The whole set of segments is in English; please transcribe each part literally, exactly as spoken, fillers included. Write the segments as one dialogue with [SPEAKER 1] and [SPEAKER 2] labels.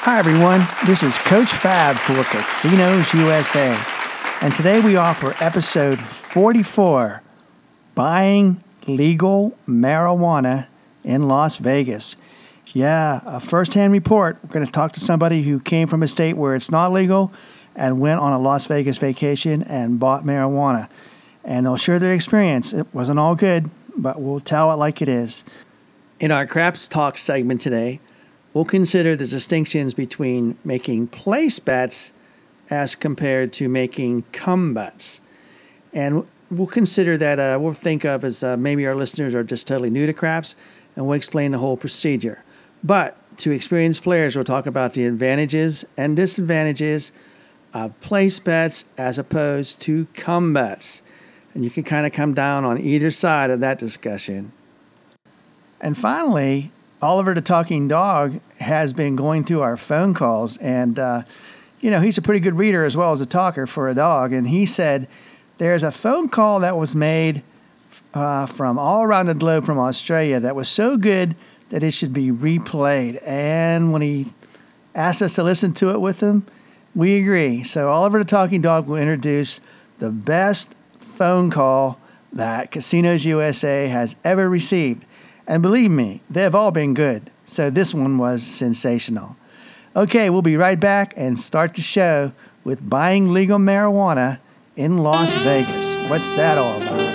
[SPEAKER 1] Hi everyone, this is Coach Fab for Casinos U S A, and today we offer episode forty-four, Buying Legal Marijuana in Las Vegas. Yeah, a first-hand report. We're going to talk to somebody who came from a state where it's not legal and went on a Las Vegas vacation and bought marijuana. And they'll share their experience. It wasn't all good, but we'll tell it like it is. In our Craps Talk segment today, we'll consider the distinctions between making place bets as compared to making come bets. And we'll consider that, uh, we'll think of as uh, maybe our listeners are just totally new to craps, and we'll explain the whole procedure. But to experienced players, we'll talk about the advantages and disadvantages of place bets as opposed to come bets. And you can kind of come down on either side of that discussion. And finally, Oliver the Talking Dog has been going through our phone calls, and, uh, you know, he's a pretty good reader as well as a talker for a dog, and he said there's a phone call that was made uh, from all around the globe from Australia that was so good that it should be replayed, and when he asked us to listen to it with him, we agree. So Oliver the Talking Dog will introduce the best phone call that Casinos U S A has ever received. And believe me, they've all been good. So this one was sensational. Okay, we'll be right back and start the show with buying legal marijuana in Las Vegas. What's that all about?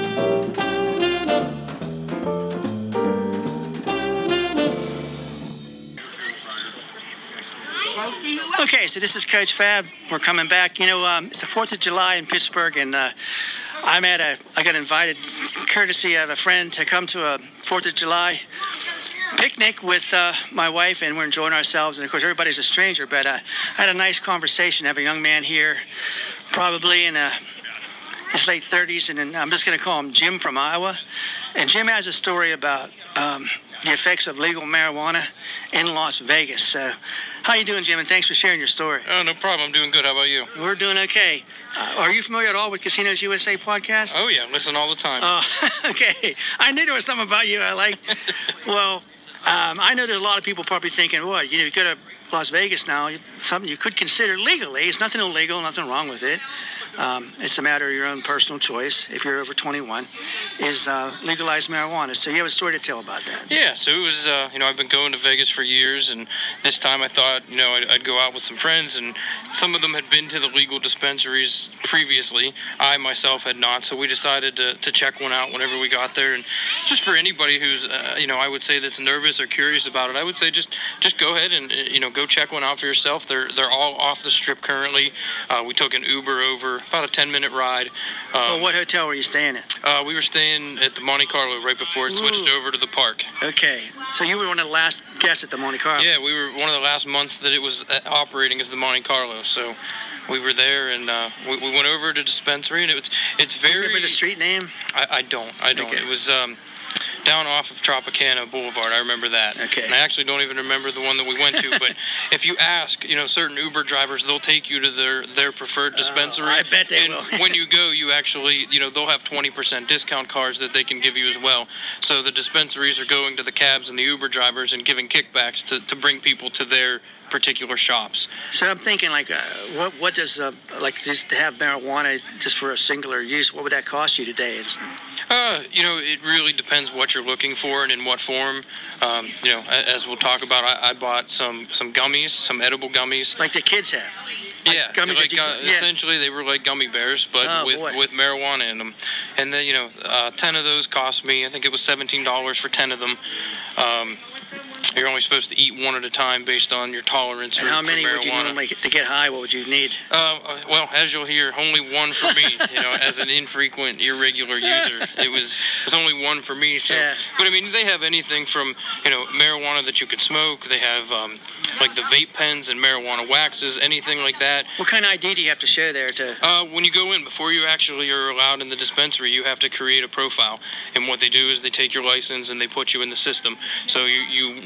[SPEAKER 2] Okay, so this is Coach Fab. We're coming back. You know, um, it's the fourth of July in Pittsburgh, and uh, I'm at a, I got invited, courtesy of a friend, to come to a fourth of July picnic with uh, my wife, and we're enjoying ourselves. And of course, everybody's a stranger, but uh, I had a nice conversation. I have a young man here, probably in a, his late thirties, and then I'm just going to call him Jim from Iowa. And Jim has a story about um, the effects of legal marijuana in Las Vegas. So, how you doing, Jim? And thanks for sharing your story.
[SPEAKER 3] Oh, no problem. I'm doing good. How about you?
[SPEAKER 2] We're doing okay. Uh, are you familiar at all with Casinos U S A podcast?
[SPEAKER 3] Oh, yeah. Listen all the time.
[SPEAKER 2] Oh, okay. I knew there was something about you I liked. Well, um, I know there's a lot of people probably thinking, boy, you know, you go to Las Vegas now, something you could consider legally. It's nothing illegal, nothing wrong with it. Um, it's a matter of your own personal choice, if you're over twenty-one, is uh, legalized marijuana. So you have a story to tell about that.
[SPEAKER 3] Yeah, so it was, uh, you know, I've been going to Vegas for years, and this time I thought, you know, I'd, I'd go out with some friends, and some of them had been to the legal dispensaries previously. I myself had not, so we decided to, to check one out whenever we got there. And just for anybody who's, uh, you know, I would say that's nervous or curious about it, I would say just just go ahead and, you know, go check one out for yourself. They're, they're all off the strip currently. Uh, we took an Uber over, about a ten-minute ride. Um,
[SPEAKER 2] well, what hotel were you staying at?
[SPEAKER 3] Uh, we were staying at the Monte Carlo right before it
[SPEAKER 2] Ooh.
[SPEAKER 3] switched over to the park.
[SPEAKER 2] Okay, so you were one of the last guests at the Monte Carlo.
[SPEAKER 3] Yeah, we were one of the last months that it was uh, operating as the Monte Carlo, so we were there, and uh, we, we went over to the dispensary, and it was, it's very...
[SPEAKER 2] Do you remember the street name?
[SPEAKER 3] I, I don't, I don't.
[SPEAKER 2] Okay.
[SPEAKER 3] It was... Um, down off of Tropicana Boulevard. I remember that.
[SPEAKER 2] Okay.
[SPEAKER 3] And I actually don't even remember the one that we went to, but if you ask, you know, certain Uber drivers, they'll take you to their, their preferred dispensary.
[SPEAKER 2] Oh, I bet they
[SPEAKER 3] and
[SPEAKER 2] will.
[SPEAKER 3] when you go, you actually, you know, they'll have twenty percent discount cards that they can give you as well. So the dispensaries are going to the cabs and the Uber drivers and giving kickbacks to, to bring people to their particular shops.
[SPEAKER 2] So I'm thinking, like, uh, what what does, uh, like, just to have marijuana just for a singular use, what would that cost you today? It's,
[SPEAKER 3] Uh, you know, it really depends what you're looking for and in what form. Um, you know, as we'll talk about, I, I bought some, some gummies, some edible gummies.
[SPEAKER 2] like the kids have. Like
[SPEAKER 3] yeah,
[SPEAKER 2] gummies
[SPEAKER 3] like,
[SPEAKER 2] that you,
[SPEAKER 3] uh,
[SPEAKER 2] yeah.
[SPEAKER 3] essentially they were like gummy bears, but
[SPEAKER 2] Oh,
[SPEAKER 3] with,
[SPEAKER 2] boy.
[SPEAKER 3] with marijuana in them. And then, you know, uh, ten of those cost me, I think it was seventeen dollars for ten of them. Um, You're only supposed to eat one at a time based on your tolerance
[SPEAKER 2] And
[SPEAKER 3] for,
[SPEAKER 2] how many
[SPEAKER 3] for marijuana.
[SPEAKER 2] would you normally, to get high, what would you need?
[SPEAKER 3] Uh, well, as you'll hear, only one for me. You know, as an infrequent, irregular user, it was it was only one for me. So,
[SPEAKER 2] Yeah.
[SPEAKER 3] but I mean, they have anything from, you know, marijuana that you could smoke. They have um, like the vape pens and marijuana waxes, anything like that.
[SPEAKER 2] What kind of I D do you have to show there to?
[SPEAKER 3] Uh, when you go in, before you actually are allowed in the dispensary, you have to create a profile. And what they do is they take your license and they put you in the system. So you, you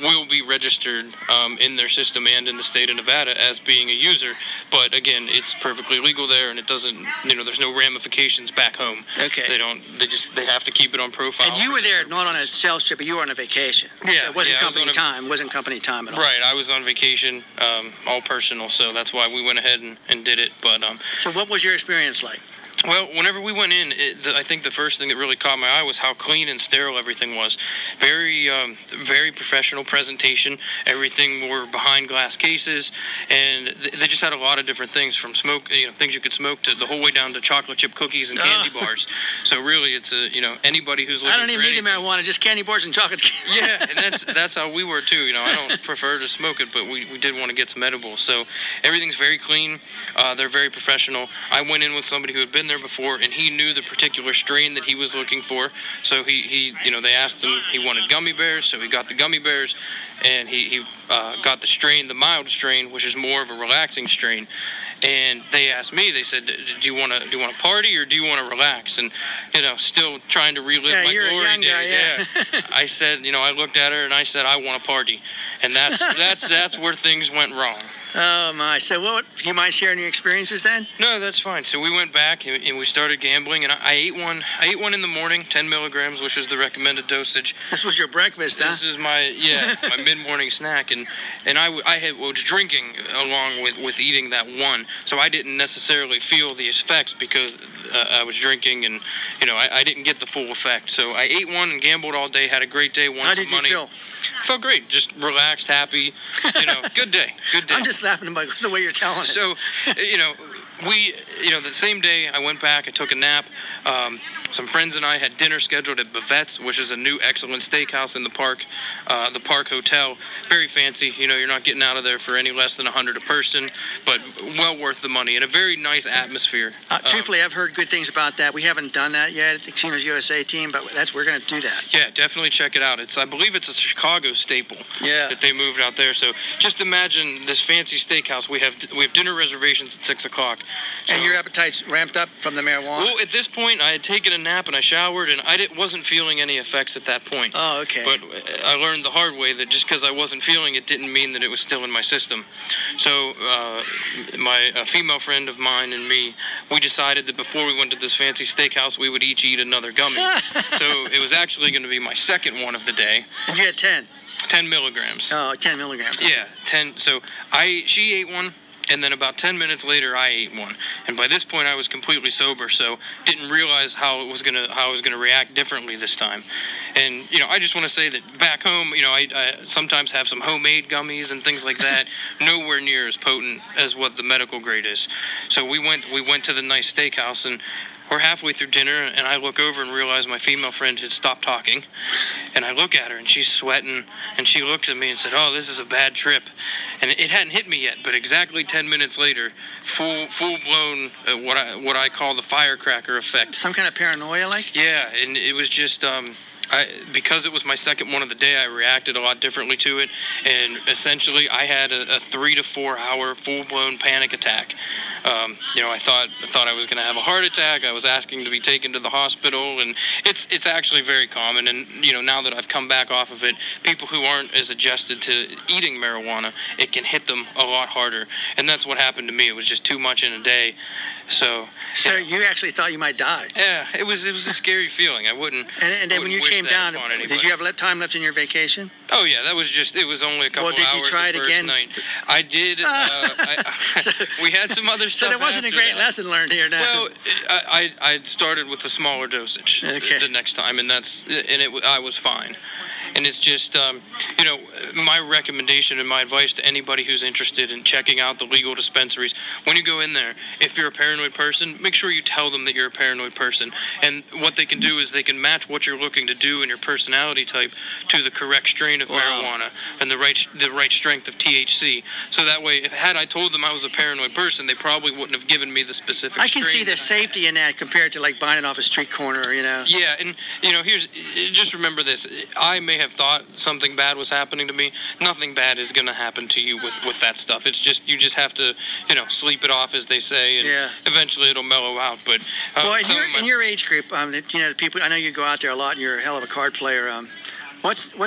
[SPEAKER 3] will be registered um, in their system and in the state of Nevada as being a user. But again, it's perfectly legal there, and it doesn't, you know, there's no ramifications back home.
[SPEAKER 2] Okay.
[SPEAKER 3] They don't, they just, they have to keep it on profile.
[SPEAKER 2] And you were there not on a sales trip, but you were on a vacation.
[SPEAKER 3] Yeah,
[SPEAKER 2] So it wasn't
[SPEAKER 3] yeah, I was
[SPEAKER 2] company
[SPEAKER 3] on a-
[SPEAKER 2] time. It wasn't company time at all.
[SPEAKER 3] Right, I was on vacation, um, all personal, so that's why we went ahead and, and did it. But um,
[SPEAKER 2] So what was your experience like?
[SPEAKER 3] well, whenever we went in, it, the, I think the first thing that really caught my eye was how clean and sterile everything was. Very, um, very professional presentation. Everything were behind glass cases, and th- they just had a lot of different things, from smoke, you know, things you could smoke to the whole way down to chocolate chip cookies and candy
[SPEAKER 2] Oh.
[SPEAKER 3] bars. So really, it's a, you know, anybody who's looking
[SPEAKER 2] I don't
[SPEAKER 3] for
[SPEAKER 2] even need the
[SPEAKER 3] anything-
[SPEAKER 2] marijuana, just candy bars and chocolate.
[SPEAKER 3] Yeah, and that's that's how we were too. You know, I don't prefer to smoke it, but we, we did want to get some edibles. So everything's very clean. Uh, they're very professional. I went in with somebody who had been there before, and he knew the particular strain that he was looking for. So he, he you know, they asked him, he wanted gummy bears, so he got the gummy bears, and he, he uh, got the strain, the mild strain, which is more of a relaxing strain. And they asked me, they said, do you want to do you want to party or do you want to relax? And, you know, still trying to relive
[SPEAKER 2] Yeah,
[SPEAKER 3] my
[SPEAKER 2] you're a
[SPEAKER 3] glory
[SPEAKER 2] young
[SPEAKER 3] days.
[SPEAKER 2] guy, yeah.
[SPEAKER 3] I said, you know, I looked at her and I said, I want to party. And that's that's that's where things went wrong.
[SPEAKER 2] Oh my! So, what? Do you mind sharing your experiences then?
[SPEAKER 3] No, that's fine. So we went back and, and we started gambling, and I, I ate one. I ate one in the morning, ten milligrams, which is the recommended dosage.
[SPEAKER 2] This was your breakfast, huh?
[SPEAKER 3] This is my yeah my mid-morning snack, and and I, w- I had was drinking along with, with eating that one, so I didn't necessarily feel the effects because uh, I was drinking, and you know I, I didn't get the full effect. So I ate one and gambled all day, had a great day, won
[SPEAKER 2] How
[SPEAKER 3] some
[SPEAKER 2] did you
[SPEAKER 3] money.
[SPEAKER 2] feel?
[SPEAKER 3] Felt great, just relaxed, happy, you know, good day, good day.
[SPEAKER 2] I'm just laughing about the way you're telling it.
[SPEAKER 3] So, you know, we, you know, the same day I went back, I took a nap. Um, some friends and I had dinner scheduled at Bavette's, which is a new excellent steakhouse in the park, uh, the Park Hotel. Very fancy. You know, you're not getting out of there for any less than a hundred a person, but well worth the money and a very nice atmosphere.
[SPEAKER 2] Uh,
[SPEAKER 3] Um,
[SPEAKER 2] truthfully, I've heard good things about that. We haven't done that yet at the Casinos U S A team, but that's we're going to do that.
[SPEAKER 3] Yeah, definitely check it out. It's, I believe it's a Chicago staple
[SPEAKER 2] Yeah.
[SPEAKER 3] that they moved out there. So just imagine this fancy steakhouse. We have we have dinner reservations at six o'clock. So,
[SPEAKER 2] And your appetite's ramped up from the marijuana?
[SPEAKER 3] well, at this point, I had taken a nap and I showered, and I didn't, wasn't feeling any effects at that point.
[SPEAKER 2] Oh, okay.
[SPEAKER 3] But I learned the hard way that just because I wasn't feeling it didn't mean that it was still in my system. So uh, my a female friend of mine and me, we decided that before we went to this fancy steakhouse, we would each eat another gummy. So it was actually going to be my second one of the day,
[SPEAKER 2] And you had ten.
[SPEAKER 3] ten milligrams.
[SPEAKER 2] Oh, ten milligrams.
[SPEAKER 3] Yeah, ten. So I she ate one, and then about ten minutes later, I ate one. And by this point, I was completely sober, so didn't realize how it was gonna how I was gonna react differently this time. And you know, I just want to say that back home, you know, I, I sometimes have some homemade gummies and things like that. Nowhere near as potent as what the medical grade is. So we went we went to the nice steakhouse, and we're halfway through dinner, and I look over and realize my female friend had stopped talking. And I look at her, and she's sweating, and she looks at me and said, "Oh, this is a bad trip." And it hadn't hit me yet, but exactly ten minutes later, full full blown uh, what I what I call the firecracker effect.
[SPEAKER 2] Some kind of paranoia, like?
[SPEAKER 3] Yeah, and it was just um, I because it was my second one of the day, I reacted a lot differently to it, and essentially I had a, a three to four hour full blown panic attack. Um, you know, I thought I thought I was going to have a heart attack. I was asking to be taken to the hospital, and it's it's actually very common. And you know, now that I've come back off of it, people who aren't as adjusted to eating marijuana, it can hit them a lot harder. And that's what happened to me. It was just too much in a day. So,
[SPEAKER 2] So
[SPEAKER 3] you know,
[SPEAKER 2] you actually thought you might die.
[SPEAKER 3] yeah, it was it was a scary feeling. I wouldn't.
[SPEAKER 2] And, and then when
[SPEAKER 3] wouldn't
[SPEAKER 2] you
[SPEAKER 3] wish
[SPEAKER 2] came
[SPEAKER 3] that
[SPEAKER 2] down,
[SPEAKER 3] upon
[SPEAKER 2] did
[SPEAKER 3] anybody.
[SPEAKER 2] you have le- time left in your vacation?
[SPEAKER 3] Oh yeah, that was just. It was only a couple
[SPEAKER 2] Well, did you
[SPEAKER 3] hours
[SPEAKER 2] try
[SPEAKER 3] the
[SPEAKER 2] it
[SPEAKER 3] first
[SPEAKER 2] again?
[SPEAKER 3] night. I did. Uh, I,
[SPEAKER 2] So-
[SPEAKER 3] we had some other
[SPEAKER 2] So
[SPEAKER 3] stuff.
[SPEAKER 2] there wasn't a
[SPEAKER 3] after
[SPEAKER 2] great
[SPEAKER 3] that.
[SPEAKER 2] lesson learned here now.
[SPEAKER 3] Well, I I I started with a smaller dosage
[SPEAKER 2] Okay.
[SPEAKER 3] the next time, and that's and it I was fine. And it's just, um, you know, my recommendation and my advice to anybody who's interested in checking out the legal dispensaries, when you go in there, if you're a paranoid person, make sure you tell them that you're a paranoid person. And what they can do is they can match what you're looking to do and your personality type to the correct strain of
[SPEAKER 2] Wow.
[SPEAKER 3] marijuana and the right the right strength of T H C. So that way, if had I told them I was a paranoid person, they probably wouldn't have given me the specific
[SPEAKER 2] I can see
[SPEAKER 3] strain
[SPEAKER 2] the
[SPEAKER 3] that I had.
[SPEAKER 2] safety in that compared to like buying it off a street corner, you know.
[SPEAKER 3] Yeah, and you know, here's just remember this. I may have thought something bad was happening to me. Nothing bad is going to happen to you with, with that stuff. It's just you just have to, you know, sleep it off, as they say, and
[SPEAKER 2] Yeah.
[SPEAKER 3] eventually it'll mellow out. But uh,
[SPEAKER 2] Well, in
[SPEAKER 3] some
[SPEAKER 2] your,
[SPEAKER 3] of my-
[SPEAKER 2] in your age group, um, the- you know, the people. I know you go out there a lot, and you're a hell of a card player. Um, what's what's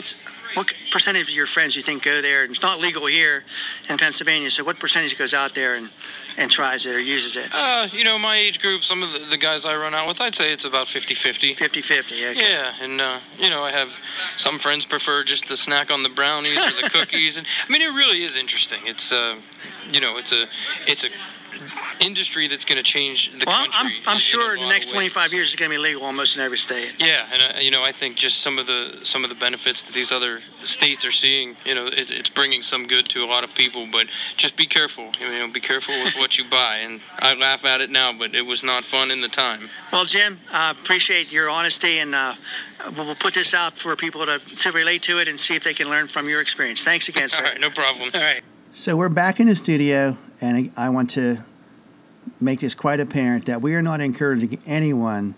[SPEAKER 2] what percentage of your friends you think go there? And it's not legal here in Pennsylvania, so what percentage goes out there and, and tries it or uses it?
[SPEAKER 3] Uh, you know, my age group, some of the, the guys I run out with, I'd say it's about fifty-fifty.
[SPEAKER 2] fifty-fifty, okay.
[SPEAKER 3] Yeah, and, uh, you know, I have some friends prefer just the snack on the brownies or the cookies. And I mean, it really is interesting. It's, uh, you know, it's a, it's a industry that's going to change the
[SPEAKER 2] well,
[SPEAKER 3] country.
[SPEAKER 2] I'm, I'm
[SPEAKER 3] in,
[SPEAKER 2] sure
[SPEAKER 3] in
[SPEAKER 2] in the next twenty-five
[SPEAKER 3] ways.
[SPEAKER 2] years it's going to be legal almost in every state.
[SPEAKER 3] Yeah, and uh, you know, I think just some of the some of the benefits that these other states are seeing, you know, it, it's bringing some good to a lot of people. But just be careful, you know, be careful with what you buy. And I laugh at it now, but it was not fun in the time.
[SPEAKER 2] Well, Jim, I uh, appreciate your honesty, and uh, we'll put this out for people to, to relate to it and see if they can learn from your experience. Thanks again, sir.
[SPEAKER 3] All right, no problem.
[SPEAKER 2] All right.
[SPEAKER 1] So we're back in the studio, and I want to make this quite apparent that we are not encouraging anyone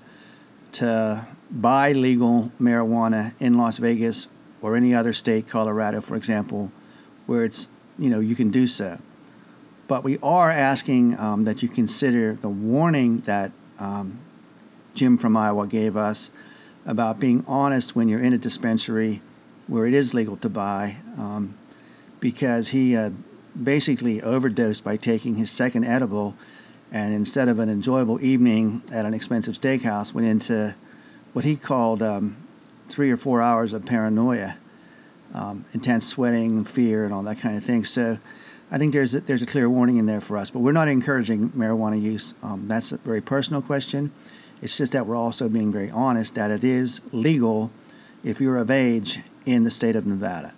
[SPEAKER 1] to buy legal marijuana in Las Vegas or any other state, Colorado, for example, where it's, you know, you can do so. But we are asking um, that you consider the warning that um, Jim from Iowa gave us about being honest when you're in a dispensary where it is legal to buy, um, because he uh, basically overdosed by taking his second edible, and instead of an enjoyable evening at an expensive steakhouse, went into what he called um, three or four hours of paranoia, um, intense sweating, fear, and all that kind of thing. So I think there's a, there's a clear warning in there for us. But we're not encouraging marijuana use. Um, that's a very personal question. It's just that we're also being very honest that it is legal if you're of age in the state of Nevada.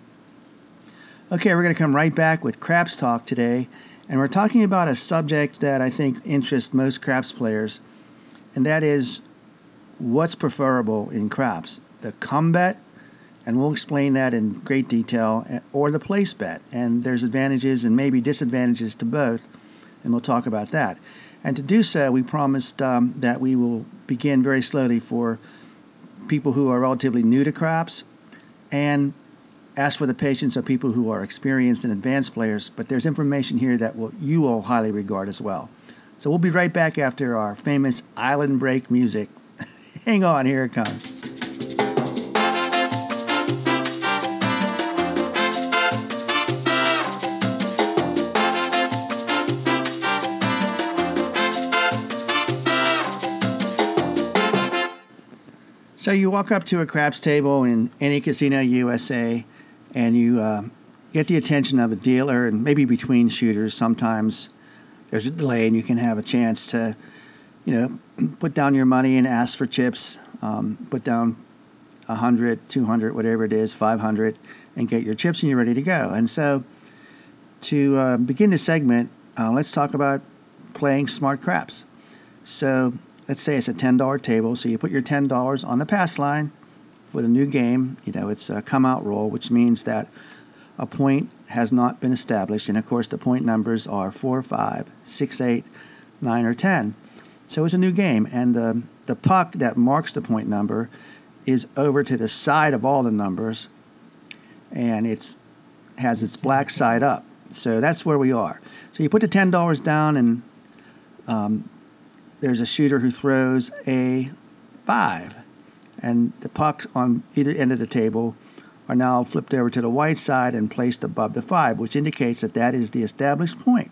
[SPEAKER 1] Okay, we're going to come right back with Craps Talk today. And we're talking about a subject that I think interests most craps players, and that is what's preferable in craps, the come bet, and we'll explain that in great detail, or the place bet. And there's advantages and maybe disadvantages to both, and we'll talk about that. And to do so, we promised um, that we will begin very slowly for people who are relatively new to craps, and ask for the patience of people who are experienced and advanced players, but there's information here that will, you will highly regard as well. So we'll be right back after our famous Island Break music. Hang on, here it comes. So you walk up to a craps table in any casino U S A, and you uh, get the attention of a dealer, and maybe between shooters, sometimes there's a delay and you can have a chance to, you know, put down your money and ask for chips, um, put down one hundred, two hundred, whatever it is, five hundred, and get your chips and you're ready to go. And so to uh, begin this segment, uh, let's talk about playing smart craps. So let's say it's a ten dollar table, so you put your ten dollars on the pass line for the new game. You know, it's a come-out roll, which means that a point has not been established. And, of course, the point numbers are four, five, six, eight, nine, or ten. So it's a new game. And the, the puck that marks the point number is over to the side of all the numbers, and it's has its black side up. So that's where we are. So you put the ten dollars down, and um, there's a shooter who throws a five. And the pucks on either end of the table are now flipped over to the white side and placed above the five, which indicates that that is the established point.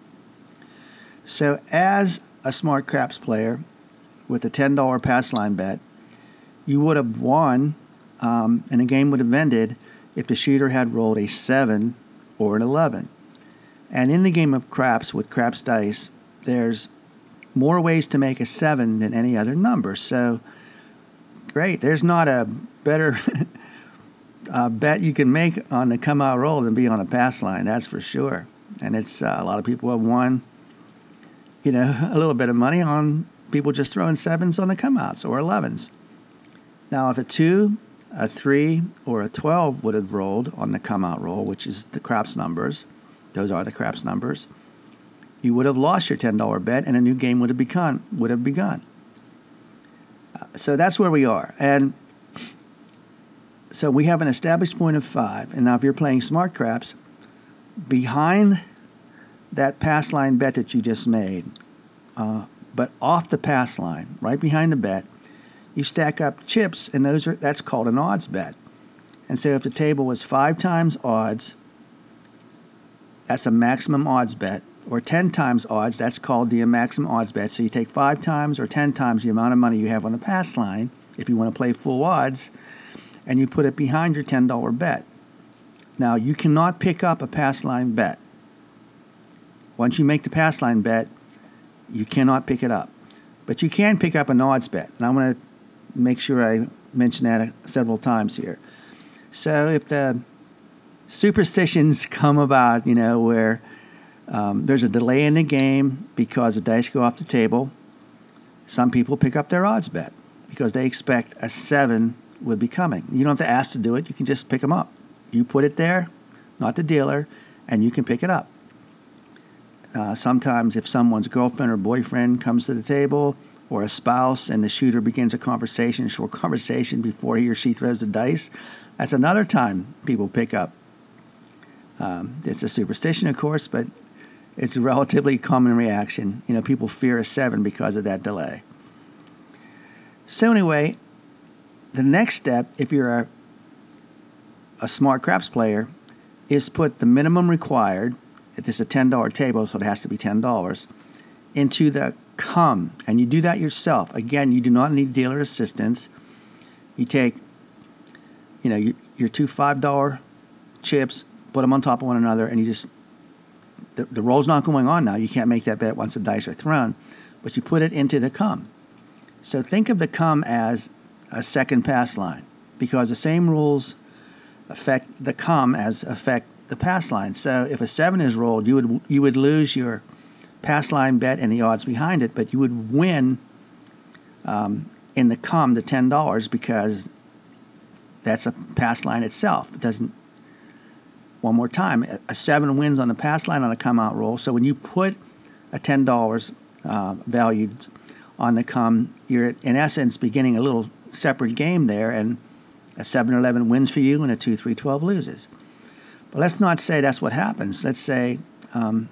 [SPEAKER 1] So as a smart craps player with a ten dollar pass line bet, you would have won, um, and the game would have ended if the shooter had rolled a seven or an eleven. And in the game of craps with craps dice, there's more ways to make a seven than any other number. So great. There's not a better uh, bet you can make on the come-out roll than be on a pass line, that's for sure. And it's uh, a lot of people have won, you know, a little bit of money on people just throwing sevens on the come-outs or elevens. Now, if a two, a three, or a twelve would have rolled on the come-out roll, which is the craps numbers, those are the craps numbers, you would have lost your ten dollar bet and a new game would have begun. Would have begun. So that's where we are. And so we have an established point of five. And now if you're playing smart craps, behind that pass line bet that you just made, uh, but off the pass line, right behind the bet, you stack up chips, and those are that's called an odds bet. And so if the table was five times odds, that's a maximum odds bet, or ten times odds, that's called the maximum odds bet. So you take five times or ten times the amount of money you have on the pass line, if you want to play full odds, and you put it behind your ten dollar bet. Now, you cannot pick up a pass line bet. Once you make the pass line bet, you cannot pick it up. But you can pick up an odds bet. And I want to make sure I mention that several times here. So if the superstitions come about, you know, where um, there's a delay in the game because the dice go off the table, some people pick up their odds bet because they expect a seven would be coming. You don't have to ask to do it. You can just pick them up. You put it there, not the dealer, and you can pick it up. Uh, sometimes if someone's girlfriend or boyfriend comes to the table, or a spouse, and the shooter begins a conversation, a short conversation before he or she throws the dice, that's another time people pick up. Um, it's a superstition, of course, but it's a relatively common reaction. You know, people fear a seven because of that delay. So anyway, the next step, if you're a, a smart craps player, is put the minimum required, if it's a ten dollar table, so it has to be ten dollars, into the cum. And you do that yourself. Again, you do not need dealer assistance. You take, you know, your, your two five dollar chips, put them on top of one another, and you just, the, the roll's not going on now. You can't make that bet once the dice are thrown, but you put it into the cum. So think of the cum as a second pass line, because the same rules affect the cum as affect the pass line. So if a seven is rolled, you would you would lose your pass line bet and the odds behind it, but you would win um, in the cum the ten dollars, because that's a pass line itself. It doesn't. One more time, a seven wins on the pass line on a come out roll. So when you put a ten dollars uh, valued on the cum, you're in essence beginning a little separate game there, and a seven or eleven wins for you and a two three twelve loses. But let's not say that's what happens. Let's say um,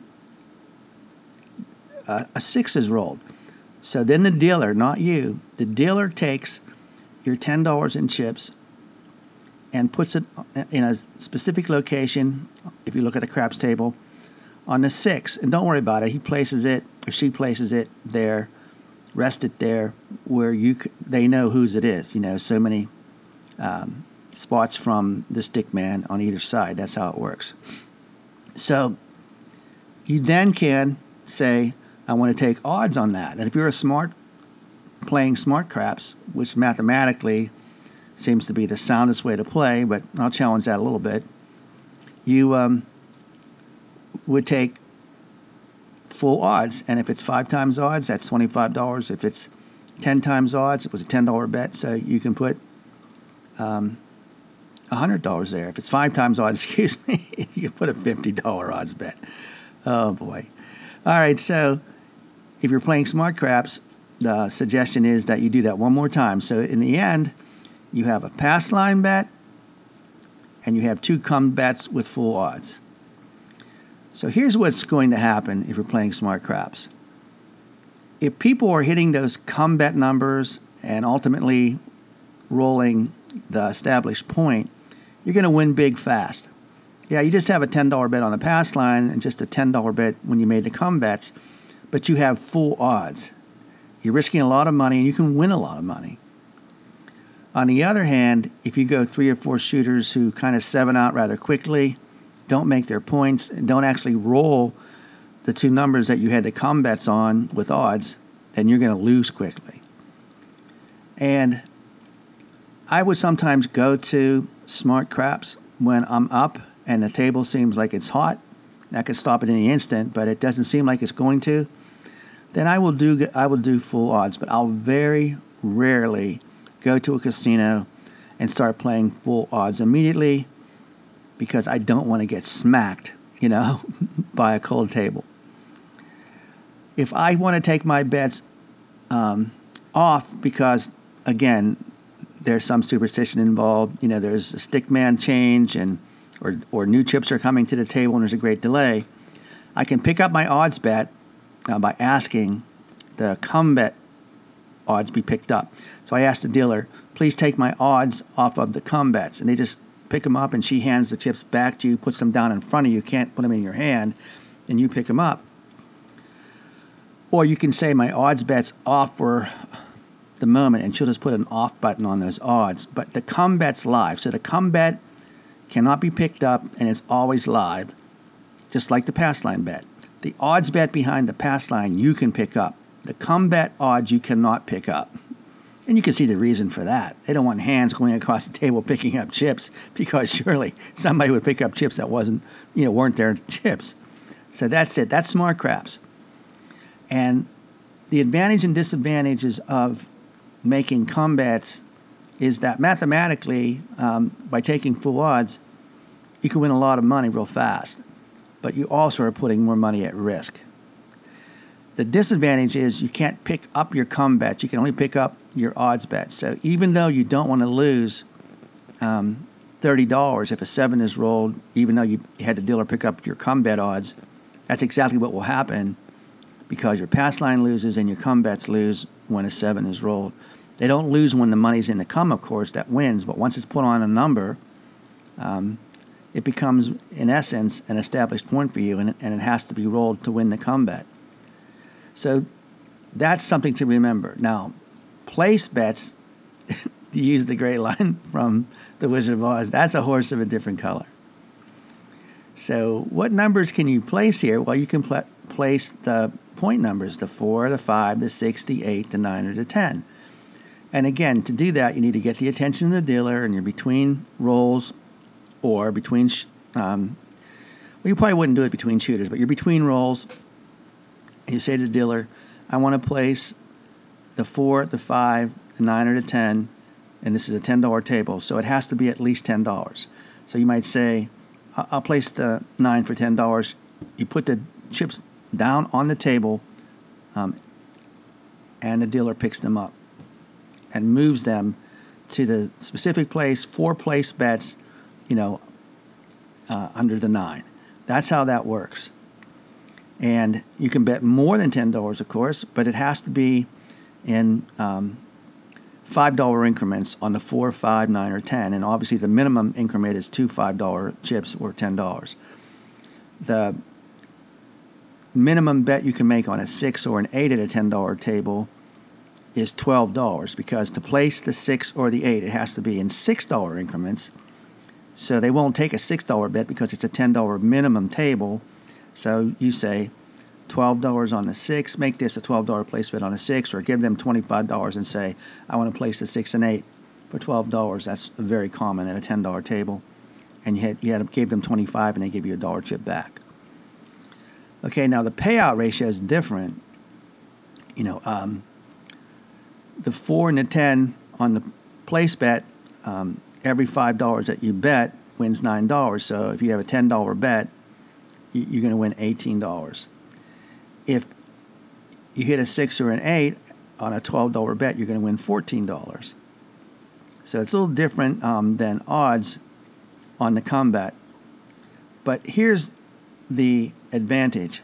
[SPEAKER 1] a, a six is rolled. So then the dealer, not you, the dealer takes your ten dollars in chips and puts it in a specific location, if you look at the craps table, on the six. And don't worry about it. He places it, or she places it there, rest it there, where you c- they know whose it is. You know, so many um, spots from the stick man on either side. That's how it works. So you then can say, I want to take odds on that. And if you're a smart, playing smart craps, which mathematically seems to be the soundest way to play, but I'll challenge that a little bit, you um, would take full odds. And if it's five times odds, that's twenty-five dollars. If it's ten times odds, it was a ten dollar bet, so you can put um, one hundred dollars there. If it's five times odds, excuse me, you can put a fifty dollar odds bet. Oh, boy. All right, so if you're playing smart craps, the suggestion is that you do that one more time. So in the end, you have a pass line bet, and you have two cum bets with full odds. So here's what's going to happen if you're playing smart craps. If people are hitting those cum bet numbers and ultimately rolling the established point, you're going to win big fast. Yeah, you just have a ten dollar bet on the pass line and just a ten dollar bet when you made the cum bets, but you have full odds. You're risking a lot of money, and you can win a lot of money. On the other hand, if you go three or four shooters who kind of seven out rather quickly, don't make their points, and don't actually roll the two numbers that you had the cum bets on with odds, then you're going to lose quickly. And I would sometimes go to smart craps when I'm up and the table seems like it's hot. That could stop at any instant, but it doesn't seem like it's going to. Then I will do I will do full odds, but I'll very rarely go to a casino and start playing full odds immediately, because I don't want to get smacked, you know, by a cold table. If I want to take my bets um, off because, again, there's some superstition involved, you know, there's a stick man change, and or or new chips are coming to the table and there's a great delay, I can pick up my odds bet uh, by asking the cum bet odds be picked up. So I asked the dealer, please take my odds off of the cum bets, and they just pick them up and she hands the chips back to you, puts them down in front of you, can't put them in your hand, and you pick them up. Or you can say my odds bet's off for the moment, and she'll just put an off button on those odds. But the come bet's live. So the come bet cannot be picked up, and it's always live, just like the pass line bet. The odds bet behind the pass line you can pick up. The come bet odds you cannot pick up. And you can see the reason for that. They don't want hands going across the table picking up chips, because surely somebody would pick up chips that wasn't, you know, weren't their chips. So that's it. That's smart craps. And the advantage and disadvantages of making come bets is that mathematically, um, by taking full odds, you can win a lot of money real fast. But you also are putting more money at risk. The disadvantage is you can't pick up your come bets. You can only pick up your odds bets. So even though you don't want to lose um, thirty dollars if a seven is rolled, even though you had the dealer pick up your come bet odds, that's exactly what will happen, because your pass line loses and your come bets lose when a seven is rolled. They don't lose when the money's in the come, of course, that wins. But once it's put on a number, um, it becomes, in essence, an established point for you, and, and it has to be rolled to win the come bet. So that's something to remember. Now, place bets, to use the great line from The Wizard of Oz, that's a horse of a different color. So what numbers can you place here? Well, you can pl- place the point numbers, the four, the five, the six, the eight, the nine, or the ten. And again, to do that, you need to get the attention of the dealer, and you're between rolls or between, sh- um, well, you probably wouldn't do it between shooters, but you're between rolls. You say to the dealer, I want to place the four, the five, the nine, or the ten, and this is a ten dollar table, so it has to be at least ten dollars. So you might say, I'll place the nine for ten dollars. You put the chips down on the table, um, and the dealer picks them up and moves them to the specific place, four place bets, you know, uh, under the nine. That's how that works. And you can bet more than ten dollars, of course, but it has to be in um, five dollar increments on the four, five, nine, or ten. And obviously the minimum increment is two five dollar chips or ten dollars. The minimum bet you can make on a six or an eight at a ten dollar table is twelve dollars, because to place the six or the eight, it has to be in six dollar increments. So they won't take a six dollar bet because it's a ten dollar minimum table. So you say twelve dollars on the six, make this a twelve dollar place bet on a six, or give them twenty-five dollars and say, I want to place the six and eight for twelve dollars. That's very common at a ten dollar table. And you had, you had gave them twenty-five and they give you a dollar chip back. Okay, now the payout ratio is different. You know, um, the four and the ten on the place bet, um, every five dollars that you bet wins nine dollars. So if you have a ten dollar bet, you're going to win eighteen dollars. If you hit a six or an eight on a twelve dollar bet, you're going to win fourteen dollars. So it's a little different um, than odds on the come bet. But here's the advantage.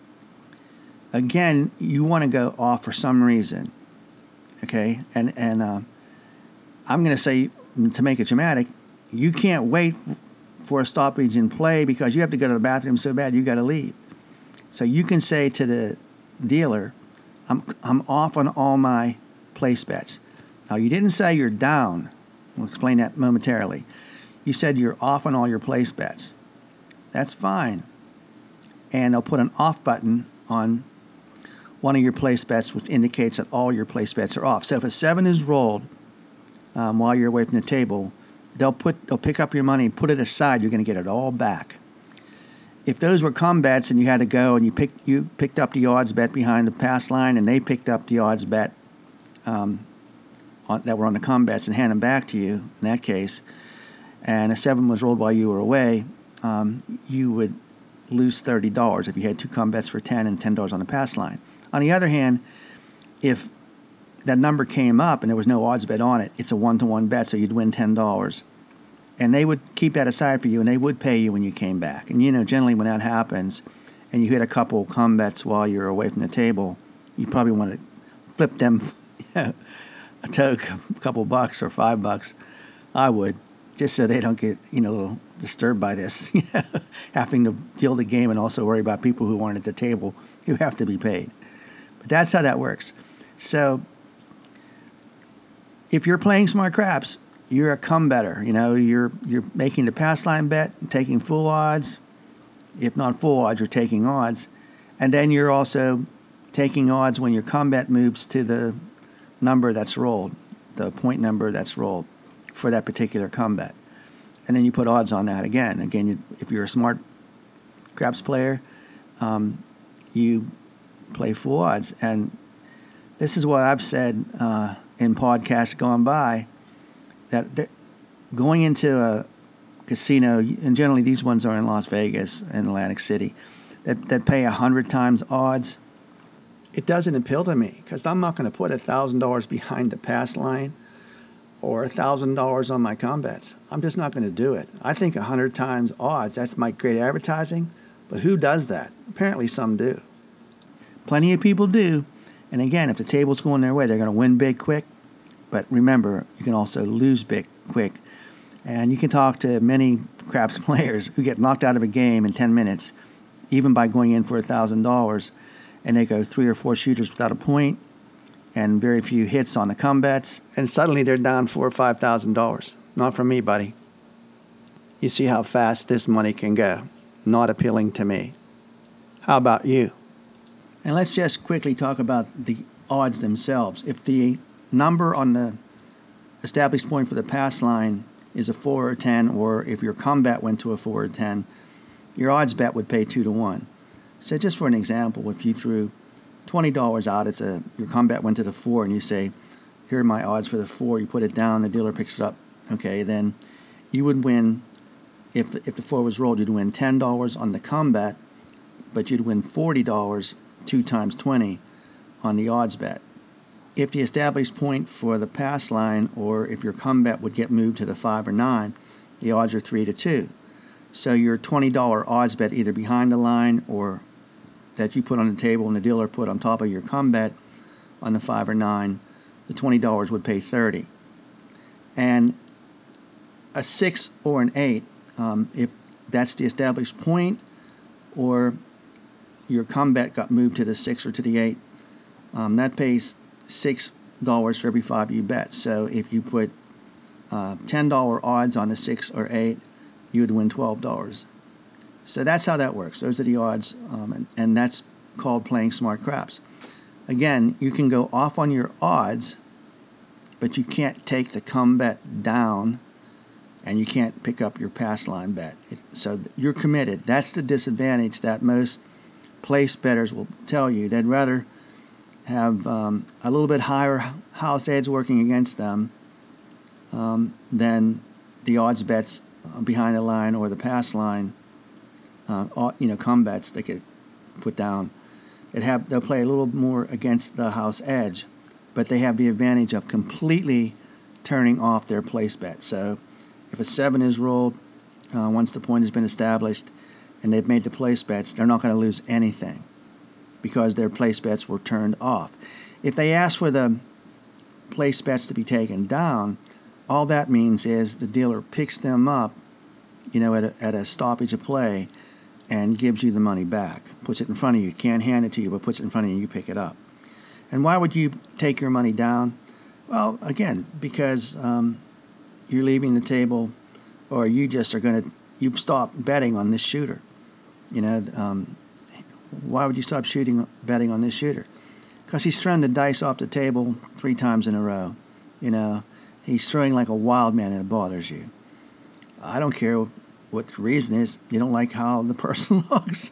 [SPEAKER 1] Again, you want to go off for some reason. Okay? And, and uh, I'm going to say, to make it dramatic, you can't wait for a stoppage in play because you have to go to the bathroom so bad you got to leave. So you can say to the dealer, I'm I'm off on all my place bets. Now, you didn't say you're down. We'll explain that momentarily. You said you're off on all your place bets. That's fine. And they'll put an off button on one of your place bets, which indicates that all your place bets are off. So if a seven is rolled um, while you're away from the table, they'll put they'll pick up your money and put it aside. You're going to get it all back. If those were come bets and you had to go and you picked you picked up the odds bet behind the pass line and they picked up the odds bet um, on, that were on the come bets and hand them back to you in that case, and a seven was rolled while you were away, um, you would lose thirty dollars if you had two come bets for ten and ten dollars on the pass line. On the other hand, if that number came up and there was no odds bet on it, it's a one-to-one bet, so you'd win ten dollars. And they would keep that aside for you, and they would pay you when you came back. And, you know, generally when that happens and you hit a couple come bets while you're away from the table, you probably want to flip them a toke, a couple bucks or five bucks. I would. just so they don't get, you know, a little disturbed by this, having to deal the game and also worry about people who aren't at the table who have to be paid. But that's how that works. So if you're playing smart craps, you're a come better. You know, you're you're making the pass line bet, taking full odds. If not full odds, you're taking odds. And then you're also taking odds when your come bet moves to the number that's rolled, the point number that's rolled for that particular come bet. And then you put odds on that again. Again, you, if you're a smart craps player, um, you play full odds. And this is what I've said uh, in podcasts gone by, that going into a casino, and generally these ones are in Las Vegas and Atlantic City, that, that pay one hundred times odds, it doesn't appeal to me, because I'm not going to put one thousand dollars behind the pass line or one thousand dollars on my come bets. I'm just not going to do it. I think one hundred times odds, that's my great advertising, but who does that? Apparently some do. Plenty of people do, and again, if the table's going their way, they're going to win big quick, but remember, you can also lose big quick. And you can talk to many craps players who get knocked out of a game in ten minutes, even by going in for one thousand dollars, and they go three or four shooters without a point and very few hits on the come bets, and suddenly they're down four or five thousand dollars. Not from me, buddy. You see how fast this money can go. Not appealing to me. How about you? And let's just quickly talk about the odds themselves. If the number on the established point for the pass line is a four or ten, or if your come bet went to a four or ten, your odds bet would pay two to one. So just for an example, if you threw twenty dollars out, it's a your come bet went to the four, and you say, here are my odds for the four, you put it down, the dealer picks it up, okay, then you would win, if if the four was rolled, you'd win ten dollars on the come bet, but you'd win forty dollars, two times twenty, on the odds bet. If the established point for the pass line, or if your come bet would get moved to the five or nine, the odds are three to two. So your twenty dollars odds bet either behind the line or that you put on the table and the dealer put on top of your come bet on the five or nine, the twenty dollars would pay thirty dollars. And a six or an eight, um, if that's the established point, or your come bet got moved to the six or to the eight, um, that pays six dollars for every five you bet. So if you put uh, ten dollars odds on the six or eight, you would win twelve dollars. So that's how that works. Those are the odds, um, and, and that's called playing smart craps. Again, you can go off on your odds, but you can't take the come bet down, and you can't pick up your pass line bet. It, so you're committed. That's the disadvantage that most place bettors will tell you. They'd rather have um, a little bit higher house edge working against them um, than the odds bets behind the line or the pass line. Uh, you know, come bets they could put down. It have they'll play a little more against the house edge, but they have the advantage of completely turning off their place bet. So if a seven is rolled, uh, once the point has been established, and they've made the place bets, they're not going to lose anything because their place bets were turned off. If they ask for the place bets to be taken down, all that means is the dealer picks them up, you know, at a, at a stoppage of play, and gives you the money back, puts it in front of you. Can't hand it to you, but puts it in front of you and you pick it up. And why would you take your money down? Well, again, because um, you're leaving the table, or you just are going to, you've stopped betting on this shooter. You know, um, why would you stop shooting, betting on this shooter? Because he's thrown the dice off the table three times in a row. You know, he's throwing like a wild man and it bothers you. I don't care what the reason is. You don't like how the person looks.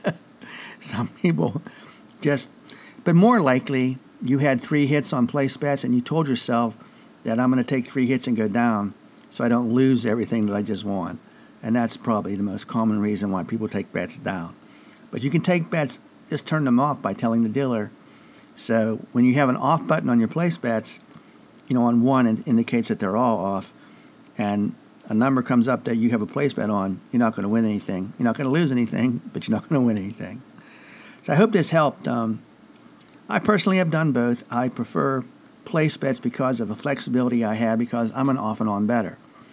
[SPEAKER 1] Some people just, but more likely you had three hits on place bets and you told yourself that I'm going to take three hits and go down so I don't lose everything that I just won. And that's probably the most common reason why people take bets down. But you can take bets, just turn them off by telling the dealer. So when you have an off button on your place bets, you know, on one it indicates that they're all off, and a number comes up that you have a place bet on, you're not going to win anything. You're not going to lose anything, but you're not going to win anything. So I hope this helped. Um, I personally have done both. I prefer place bets because of the flexibility I have, because I'm an off and on better.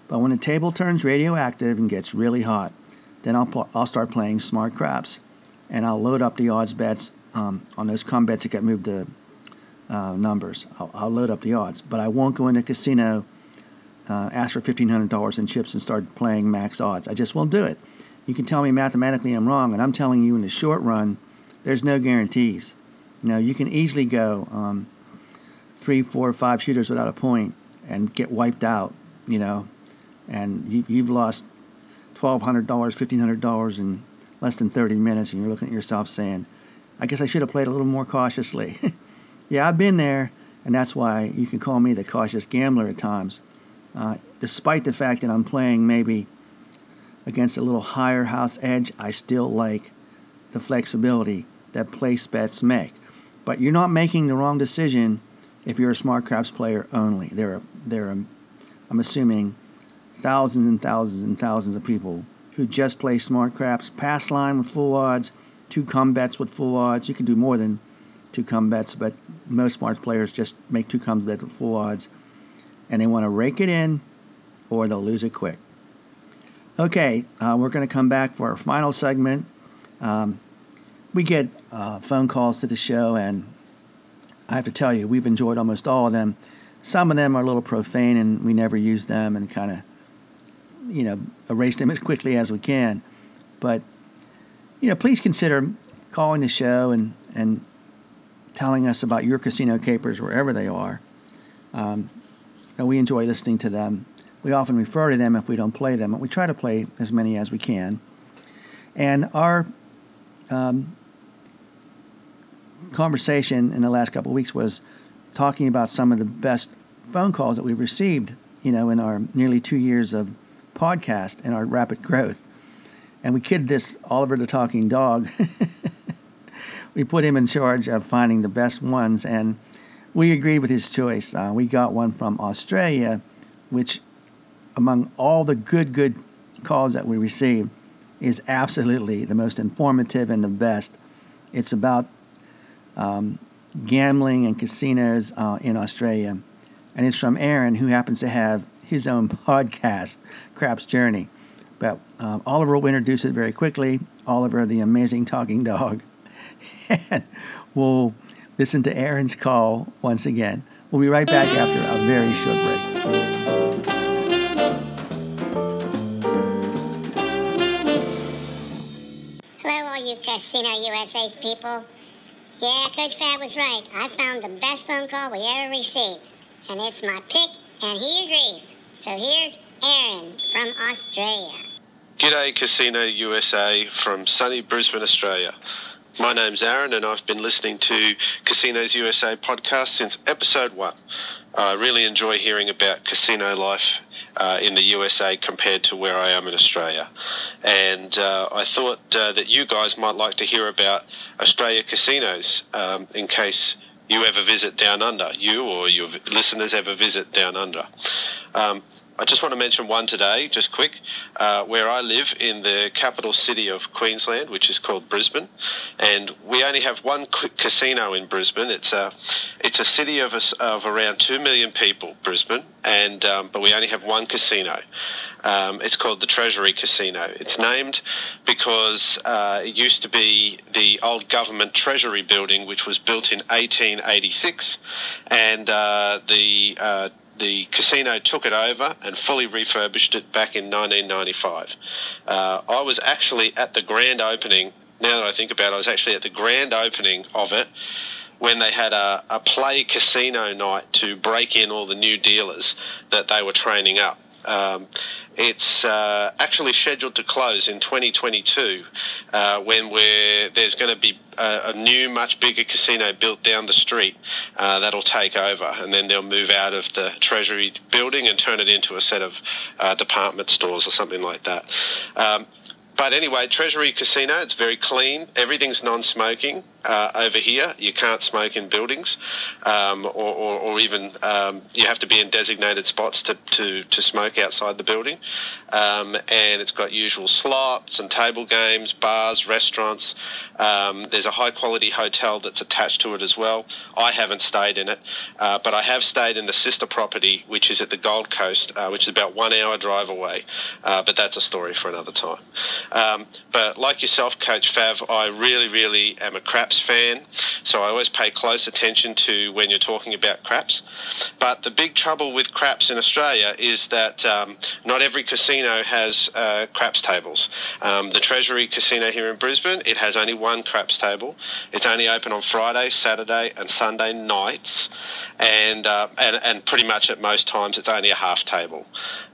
[SPEAKER 1] But when the table turns radioactive and gets really hot, then I'll pl- I'll start playing smart craps, and I'll load up the odds bets um, on those com bets that get moved to uh, numbers. I'll, I'll load up the odds, but I won't go into a casino, uh, ask for fifteen hundred dollars in chips, and start playing max odds. I just won't do it. You can tell me mathematically I'm wrong, and I'm telling you in the short run, there's no guarantees. You know, you can easily go um, three, four, five shooters without a point and get wiped out. You know, and you, you've lost twelve hundred dollars, fifteen hundred dollars in less than thirty minutes, and you're looking at yourself saying, I guess I should have played a little more cautiously. Yeah, I've been there, and that's why you can call me the cautious gambler at times. Uh, despite the fact that I'm playing maybe against a little higher house edge, I still like the flexibility that place bets make. But you're not making the wrong decision if you're a smart craps player only. There are, there are, I'm assuming, thousands and thousands and thousands of people who just play smart craps, pass line with full odds, two come bets with full odds. You can do more than two come bets, but most smart players just make two come bets with full odds, and they want to rake it in or they'll lose it quick. Okay, uh, we're going to come back for our final segment. Um, we get uh, phone calls to the show, and I have to tell you, we've enjoyed almost all of them. Some of them are a little profane, and we never use them and kind of, you know, erase them as quickly as we can. But, you know, please consider calling the show and, and telling us about your casino capers wherever they are. Um, and we enjoy listening to them. We often refer to them if we don't play them, but we try to play as many as we can. And our um, conversation in the last couple of weeks was talking about some of the best phone calls that we've received, you know, in our nearly two years of podcast and our rapid growth. And we kidded this Oliver the Talking Dog. We put him in charge of finding the best ones, and we agreed with his choice. Uh, we got one from Australia, which among all the good, good calls that we received is absolutely the most informative and the best. It's about um, gambling and casinos uh, in Australia. And it's from Aaron, who happens to have his own podcast, Craps Journey. But um, Oliver will introduce it very quickly. Oliver, the amazing talking dog. And we'll listen to Aaron's call once again. We'll be right back after a very short break.
[SPEAKER 4] Hello, all you Casino U S A's people. Yeah, Coach Fab was right. I found the best phone call we ever received. And it's my pick, and he agrees. So here's Aaron from Australia.
[SPEAKER 5] G'day Casino U S A from sunny Brisbane, Australia. My name's Aaron, and I've been listening to Casinos U S A podcast since episode one. I really enjoy hearing about casino life uh, in the U S A compared to where I am in Australia. And uh, I thought uh, that you guys might like to hear about Australia casinos um, in case you ever visit Down Under, you or your listeners ever visit Down Under. Um, I just want to mention one today, just quick, uh, where I live in the capital city of Queensland, which is called Brisbane, and we only have one casino in Brisbane. It's a, it's a city of, a, of around two million people, Brisbane, and um, but we only have one casino. Um, it's called the Treasury Casino. It's named because uh, it used to be the old government Treasury building, which was built in eighteen eighty-six, and uh, the uh, The casino took it over and fully refurbished it back in nineteen ninety-five. Uh, I was actually at the grand opening, now that I think about it, I was actually at the grand opening of it when they had a, a play casino night to break in all the new dealers that they were training up. Um, it's uh, actually scheduled to close in twenty twenty-two uh, when we're, there's going to be a, a new, much bigger casino built down the street uh, that'll take over, and then they'll move out of the Treasury building and turn it into a set of uh, department stores or something like that. Um, But anyway, Treasury Casino, it's very clean. Everything's non-smoking. uh, over here. You can't smoke in buildings, um, or, or, or even um, you have to be in designated spots to, to, to smoke outside the building. Um, and it's got usual slots and table games, bars, restaurants. Um, there's a high-quality hotel that's attached to it as well. I haven't stayed in it, uh, but I have stayed in the sister property, which is at the Gold Coast, uh, which is about one hour drive away. Uh, but that's a story for another time. Um, but like yourself, Coach Fav, I really, really am a craps fan, so I always pay close attention to when you're talking about craps. But the big trouble with craps in Australia is that um, not every casino has uh, craps tables. Um, the Treasury Casino here in Brisbane, it has only one craps table. It's only open on Friday, Saturday and Sunday nights, and, uh, and, and pretty much at most times it's only a half table.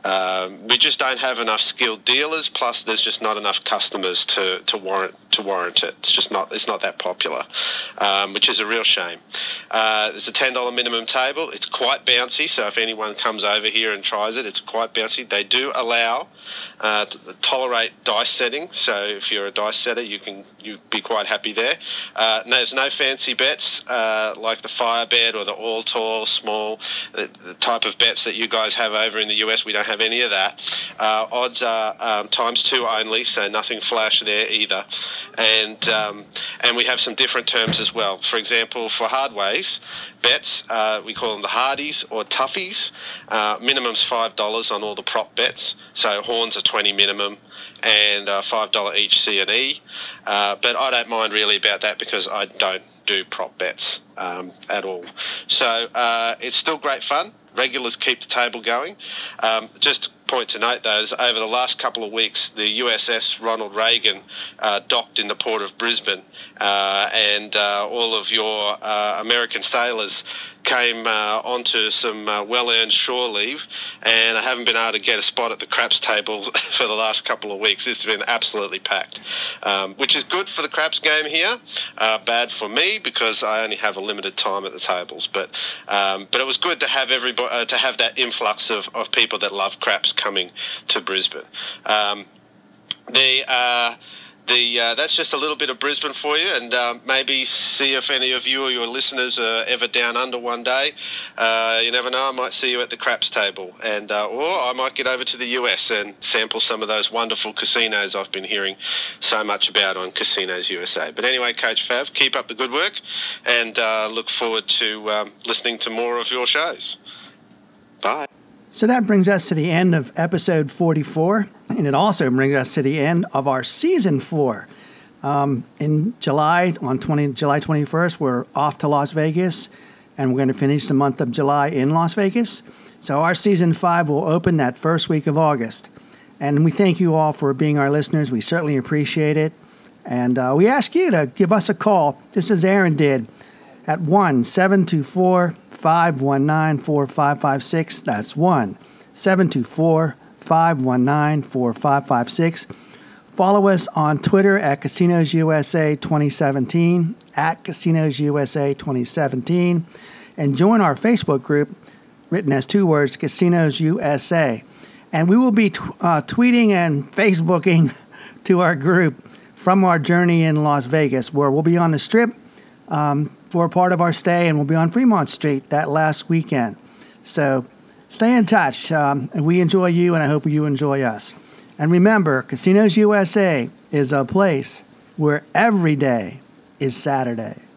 [SPEAKER 5] Um, we just don't have enough skilled dealers, plus there's just not enough customers to, to warrant to warrant it. It's just not it's not that popular, um, which is a real shame. Uh, there's a ten dollars minimum table. It's quite bouncy, so if anyone comes over here and tries it, it's quite bouncy. They do allow uh, to tolerate dice setting, so if you're a dice setter, you can you be quite happy there. Uh, no, there's no fancy bets uh, like the fire bet or the all tall, small, the, the type of bets that you guys have over in the U S. We don't have any of that. Uh, odds are um, times two only, so nothing flash there either. And um, and we have some different terms as well. For example, for hardways bets, uh, we call them the hardies or toughies. Uh, minimum's five dollars on all the prop bets. So horns are twenty minimum, and uh, five dollars each C and E. Uh, but I don't mind really about that because I don't do prop bets um, at all. So uh, it's still great fun. Regulars keep the table going. Um, just point to note, though, is over the last couple of weeks, the U S S Ronald Reagan uh, docked in the port of Brisbane, uh, and uh, all of your uh, American sailors came uh, onto some uh, well-earned shore leave, and I haven't been able to get a spot at the craps table for the last couple of weeks. It's been absolutely packed, um, which is good for the craps game here, uh, bad for me because I only have a limited time at the tables. But um, but it was good to have everybody uh, to have that influx of, of people that love craps coming to Brisbane. Um, the uh, The uh, that's just a little bit of Brisbane for you, and um, maybe see if any of you or your listeners are ever down under one day. Uh, you never know, I might see you at the craps table, and uh, or I might get over to the U S and sample some of those wonderful casinos I've been hearing so much about on Casinos U S A. But anyway, Coach Fav, keep up the good work, and uh, look forward to um, listening to more of your shows. Bye.
[SPEAKER 1] So that brings us to the end of episode forty-four, and it also brings us to the end of our season four. Um, in July, on twenty, July twenty-first, we're off to Las Vegas, and we're going to finish the month of July in Las Vegas. So our season five will open that first week of August. And we thank you all for being our listeners. We certainly appreciate it. And uh, we ask you to give us a call, just as Aaron did, at one seven two four, five one nine, four five five six. That's one seven two four, five one nine, four five five six. Follow us on Twitter at Casinos U S A twenty seventeen, at Casinos U S A twenty seventeen, and join our Facebook group, written as two words, Casinos U S A. And we will be t- uh, tweeting and Facebooking to our group from our journey in Las Vegas, where we'll be on the Strip um, for a part of our stay, and we'll be on Fremont Street that last weekend. So stay in touch. Um, and we enjoy you, and I hope you enjoy us. And remember, Casinos U S A is a place where every day is Saturday.